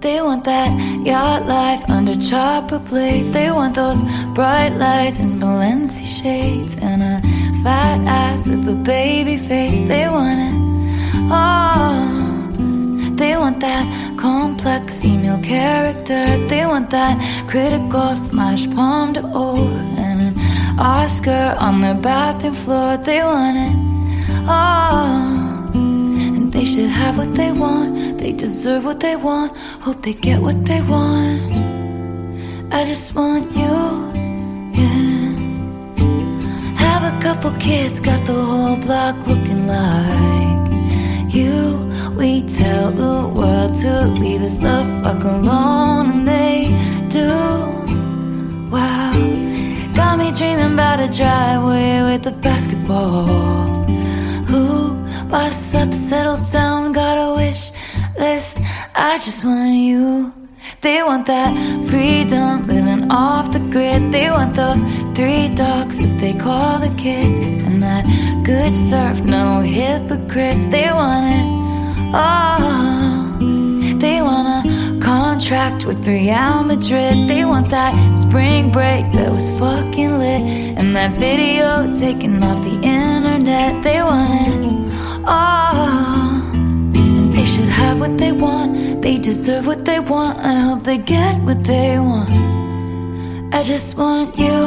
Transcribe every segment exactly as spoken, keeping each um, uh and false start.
They want that yacht life under chopper blades. They want those bright lights and Balenci shades and a fat ass with a baby face. They want it all. They want that complex female character. They want that critical smash palm d'or and an Oscar on their bathroom floor. They want it all. And they should have what they want. They deserve what they want. Hope they get what they want. I just want you, yeah. Have a couple kids, got the whole block looking like you. We tell the world to leave us the fuck alone, and they do. Wow, got me dreaming about a driveway with a basketball. Who boss up, settle down, got a wish list. I just want you. They want that freedom, living off the grid. They want those three dogs that they call the kids, and that good surf, no hypocrites. They want it all. They want a contract with Real Madrid. They want that spring break that was fucking lit, and that video taken off the internet. They want it all. And they should have what they want. They deserve what they want. I hope they get what they want. I just want you.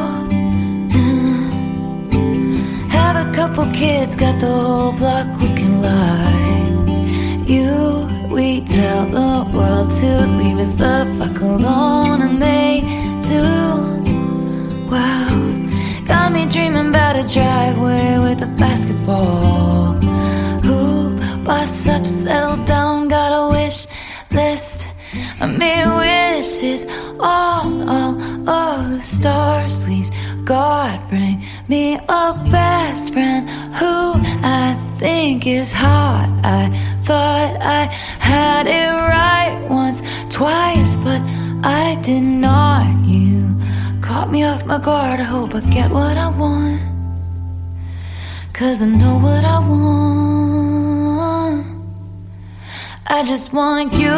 Have a couple kids, got the whole block looking like you. We tell the world to leave us the fuck alone, and they do. Wow, got me dreaming about a driveway with a basketball. Who boss up, settle down, got a wish list. I made wishes, all, all, all the stars, please. God, bring me a best friend who I think is hot. I thought I had it right once, twice, but I did not. You caught me off my guard. I hope I get what I want, 'cause I know what I want. I just want you.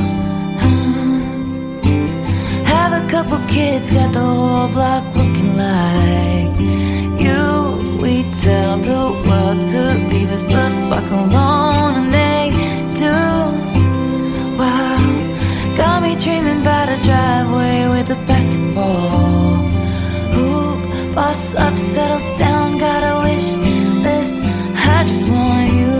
Have a couple kids, got the whole block looking like you. We tell the world to leave us the fuck alone, and they do. Wow, got me dreaming about a driveway with a basketball. Hoop, boss up, settle down, got a wish list. I just want you.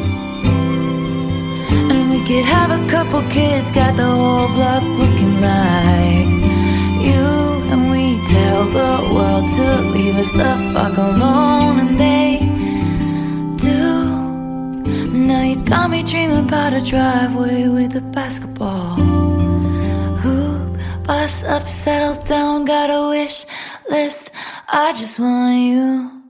And we could have a couple kids, got the whole block looking like you. And we tell the world to leave us the fuck alone, and they do. Now you got me dreaming about a driveway with a basketball. Hoop, boss up, settle down, got a wish list. I just want you.